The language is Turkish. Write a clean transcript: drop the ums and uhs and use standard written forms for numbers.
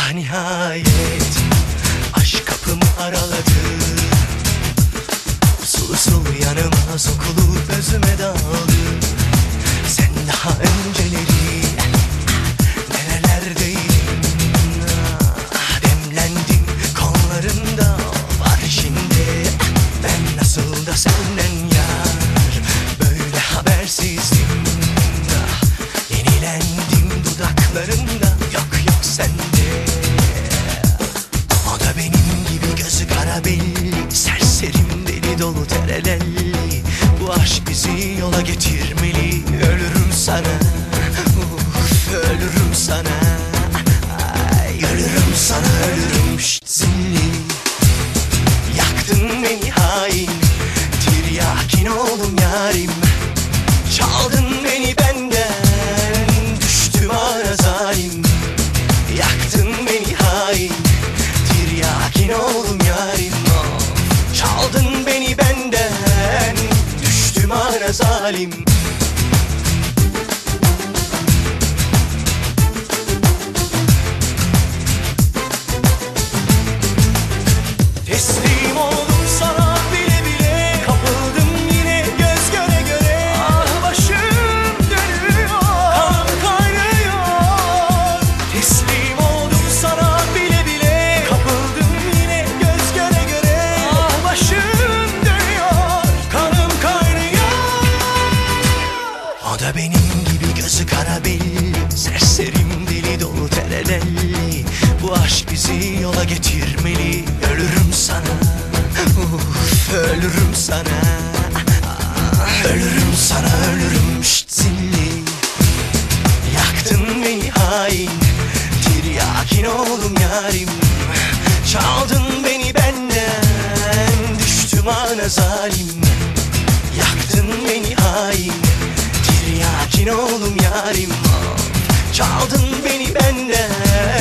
Ah nihayet aşk kapımı araladı. Sulu sulu yanıma sokulup özüme daldı. Sen daha önceleri nerelerdeydin? Demlendim kollarında var şimdi. Ben nasıl da senden yar böyle habersizdim. Yenilendim dudaklarında, yok yok sende. O da benim gibi gözü kara belli, serserim deli dolu terelelli. Bu aşk bizi yola getirmeli. Ölürüm sana, ölürüm sana. Ay, ölürüm sana, ölürüm zilli. Yaktın beni hain, tiryakin oldum yarim. Çaldın beni benden, düştüm ara zalim. Yaktın beni hain, tiryakin oldum yarim. Çaldın beni benden, düştüm ara zalim. Teslim oldum sana bile bile, kapıldım yine göz göre göre. Ah başım dönüyor, kanım kaynıyor. Teslim oldum sana bile bile, kapıldım yine göz göre göre. Ah başım dönüyor, kanım kaynıyor. O da benim gibi gözü kara belli, serserim deli dolu terelelli. Bu aşk bizi yola getirmeli. Ölürüm sana, ölürüm sana. Ölürüm sana, ölürüm zilli. Yaktın beni hain, tiryakin oldum yarim. Çaldın beni benden, düştüm ana zalim. Yaktın beni hain, tiryakin oldum yarim. Çaldın beni benden,